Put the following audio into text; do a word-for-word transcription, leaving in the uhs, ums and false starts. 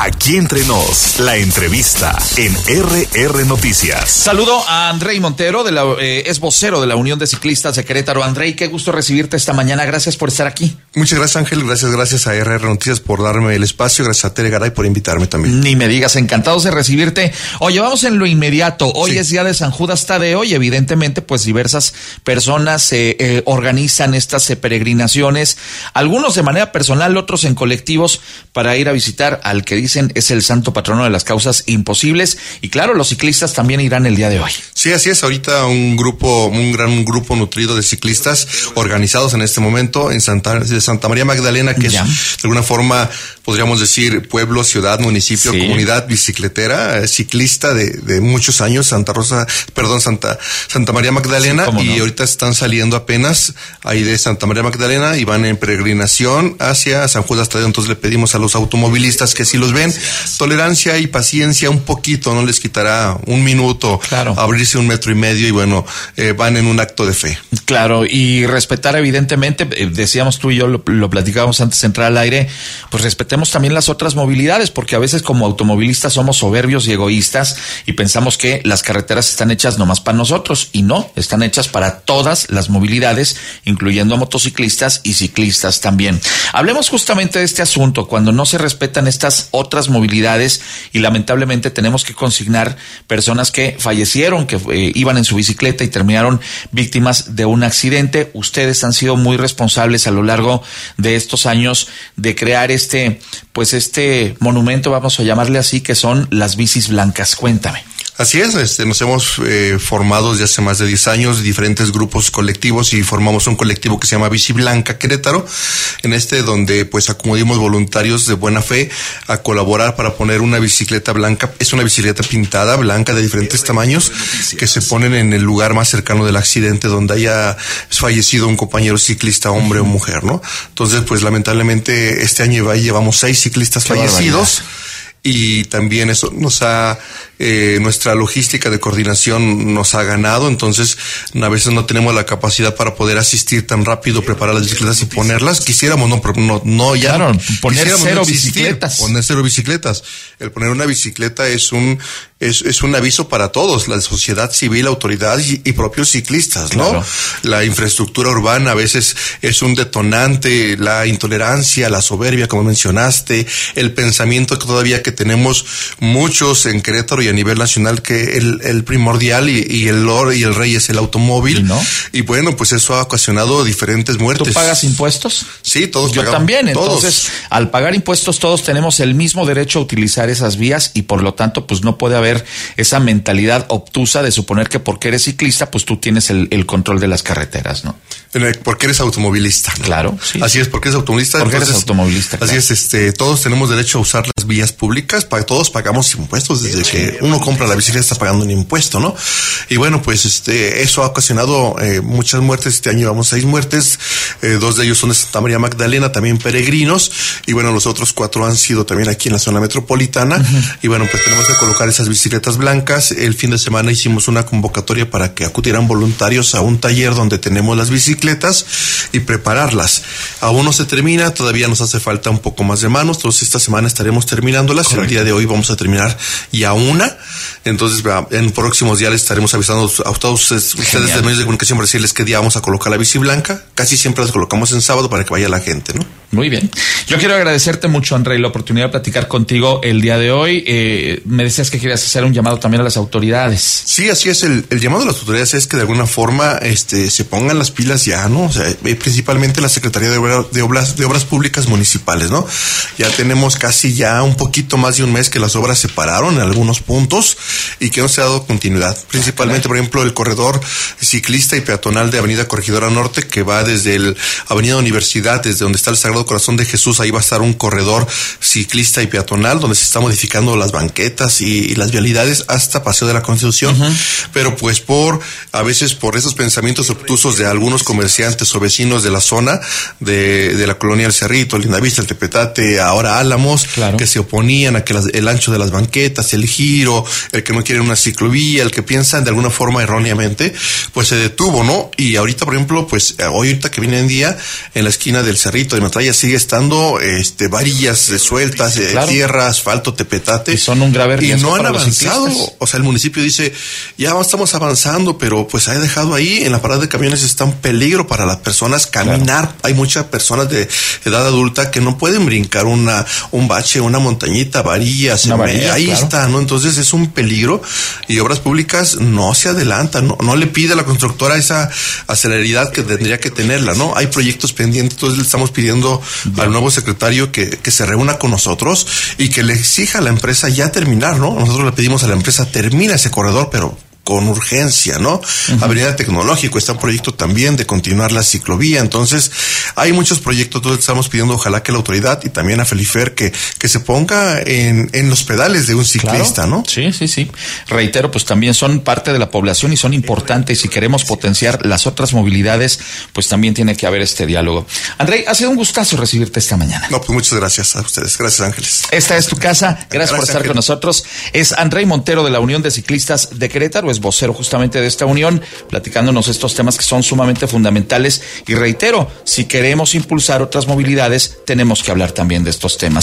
Aquí Entre Nos, la entrevista en R R Noticias. Saludo a Andrei Montero, de la, eh, es vocero de la Unión de Ciclistas de Querétaro. Andrei, qué gusto recibirte esta mañana. Gracias por estar aquí. Muchas gracias, Ángel. Gracias, gracias a R R Noticias por darme el espacio. Gracias a Tere Garay por invitarme también. Ni me digas, encantados de recibirte. Oye, vamos en lo inmediato. Hoy sí. Es día de San Judas Tadeo y evidentemente pues diversas personas eh, eh, organizan estas eh, peregrinaciones, algunos de manera personal, otros en colectivos, para ir a visitar al que dicen es el santo patrono de las causas imposibles. Y claro, los ciclistas también irán el día de hoy. Sí, así es. Ahorita un grupo, un gran grupo nutrido de ciclistas organizados en este momento en Santa, de Santa María Magdalena, que ya. es de alguna forma, podríamos decir, pueblo, ciudad, municipio, sí. comunidad bicicletera, eh, ciclista de, de muchos años, Santa Rosa, perdón, Santa, Santa María Magdalena, sí, y no. ahorita están saliendo apenas ahí de Santa María Magdalena y van en peregrinación hacia San Judas Tadeo. Entonces le pedimos a los automovilistas que si los ven, tolerancia y paciencia un poquito, no les quitará un minuto, claro. abrirse un metro y medio y bueno, eh, van en un acto de fe. Claro, y respetar evidentemente, eh, decíamos tú y yo, lo, lo platicábamos antes de entrar al aire, pues respetemos también las otras movilidades, porque a veces como automovilistas somos soberbios y egoístas y pensamos que las carreteras están hechas nomás para nosotros, y no, están hechas para todas las movilidades, incluyendo motociclistas y ciclistas también. Hablemos justamente de este asunto, cuando no se respetan estas otras movilidades y lamentablemente tenemos que consignar personas que fallecieron, que eh, iban en su bicicleta y terminaron víctimas de un accidente. Ustedes han sido muy responsables a lo largo de estos años de crear este, pues este monumento, vamos a llamarle así, que son las bicis blancas. Cuéntame. Así es, este, nos hemos eh, formado desde hace más de diez años, diferentes grupos colectivos, y formamos un colectivo que se llama Bici Blanca Querétaro, en este donde pues acudimos voluntarios de buena fe a colaborar para poner una bicicleta blanca. Es una bicicleta pintada, blanca, de diferentes tamaños, que se ponen en el lugar más cercano del accidente donde haya fallecido un compañero ciclista, hombre o mujer, ¿no? Entonces, pues lamentablemente este año llevamos seis ciclistas Qué fallecidos. Barbaridad. Y también eso nos ha, eh, nuestra logística de coordinación nos ha ganado, entonces a veces no tenemos la capacidad para poder asistir tan rápido, preparar las bicicletas y ponerlas. Quisiéramos, no, no, no ya. Claro, poner cero no bicicletas. Poner cero bicicletas. El poner una bicicleta es un, es, es un aviso para todos, la sociedad civil, autoridades y, y propios ciclistas, ¿no? Claro. La infraestructura urbana a veces es un detonante, la intolerancia, la soberbia, como mencionaste, el pensamiento que todavía que tenemos muchos en Querétaro y a nivel nacional, que el, el primordial y, y el oro y el rey es el automóvil, ¿no? Y bueno, pues eso ha ocasionado diferentes muertes. ¿Tú pagas impuestos? Sí, todos Yo pagamos. también, todos. Entonces, al pagar impuestos todos tenemos el mismo derecho a utilizar esas vías y por lo tanto, pues no puede haber esa mentalidad obtusa de suponer que porque eres ciclista, pues tú tienes el, el control de las carreteras, ¿no? Porque eres automovilista, ¿no? Claro, sí. Así es, porque eres automovilista. Porque entonces, eres automovilista, claro. Así es, este, todos tenemos derecho a usar las vías públicas, para todos pagamos impuestos, desde sí, que uno compra la bicicleta está pagando un impuesto, ¿no? Y bueno, pues este, eso ha ocasionado eh, muchas muertes. Este año llevamos seis muertes, eh, dos de ellos son de Santa María Magdalena, también peregrinos, y bueno, los otros cuatro han sido también aquí en la zona metropolitana. Uh-huh. Y bueno, pues tenemos que colocar esas bicicletas blancas. El fin de semana hicimos una convocatoria para que acudieran voluntarios a un taller donde tenemos las bicicletas y prepararlas. Aún no se termina, todavía nos hace falta un poco más de manos, entonces esta semana estaremos terminándolas. Correcto. El día de hoy vamos a terminar ya una, entonces en próximos días les estaremos avisando a todos ustedes de medios de comunicación para decirles qué día vamos a colocar la bici blanca. Casi siempre las colocamos en sábado para que vaya la gente, ¿no? Muy bien. Yo quiero agradecerte mucho, Andrei, la oportunidad de platicar contigo el día de hoy. Eh, me decías que querías hacer un llamado también a las autoridades. Sí, así es. El, el llamado a las autoridades es que de alguna forma este, se pongan las pilas ya, ¿no? O sea, principalmente la Secretaría de, Obra, de, Obras, de Obras Públicas Municipales, ¿no? Ya tenemos casi ya un poquito más de un mes que las obras se pararon en algunos puntos y que no se ha dado continuidad. Principalmente, por ejemplo, el corredor ciclista y peatonal de Avenida Corregidora Norte, que va desde el Avenida Universidad, desde donde está el Sagrado Corazón de Jesús, ahí va a estar un corredor ciclista y peatonal donde se está modificando las banquetas y, y las vialidades hasta Paseo de la Constitución. Uh-huh. Pero pues por, a veces por esos pensamientos obtusos de algunos comerciantes o vecinos de la zona de, de la colonia El Cerrito, Lindavista, el Tepetate, ahora Álamos, claro, que se oponían a que las, el ancho de las banquetas, el giro, peligro, el que no quiere una ciclovía, el que piensa de alguna forma erróneamente, pues se detuvo, ¿no? Y ahorita, por ejemplo, pues hoy ahorita que viene en día, en la esquina del Cerrito de Metralla sigue estando este varillas sueltas, eh, claro. tierra, asfalto, tepetate. Y son un grave riesgo. Y no han para avanzado. O sea, el municipio dice, ya estamos avanzando, pero pues ha dejado ahí en la parada de camiones está un peligro para las personas caminar. Claro. Hay muchas personas de edad adulta que no pueden brincar una un bache, una montañita, varillas. Una varilla, ahí claro. está, ¿no? Entonces es un peligro y Obras Públicas no se adelanta, no, no le pide a la constructora esa celeridad que tendría que tenerla, ¿no? Hay proyectos pendientes, entonces le estamos pidiendo Bien. al nuevo secretario que, que se reúna con nosotros y que le exija a la empresa ya terminar, ¿no? Nosotros le pedimos a la empresa, termina ese corredor, pero con urgencia, ¿no? Uh-huh. Avenida Tecnológico, está un proyecto también de continuar la ciclovía, entonces hay muchos proyectos, entonces estamos pidiendo ojalá que la autoridad y también a Felifer que, que se ponga en, en los pedales de un ciclista, claro. ¿no? Sí, sí, sí. Reitero, pues también son parte de la población y son importantes. Si queremos potenciar las otras movilidades, pues también tiene que haber este diálogo. André, ha sido un gustazo recibirte esta mañana. No, pues muchas gracias a ustedes. Gracias, Ángeles. Esta es tu casa. Gracias, gracias por estar Ángel. con nosotros. Es André Montero de la Unión de Ciclistas de Querétaro, es vocero justamente de esta unión, platicándonos estos temas que son sumamente fundamentales. Y reitero, si queremos impulsar otras movilidades, tenemos que hablar también de estos temas.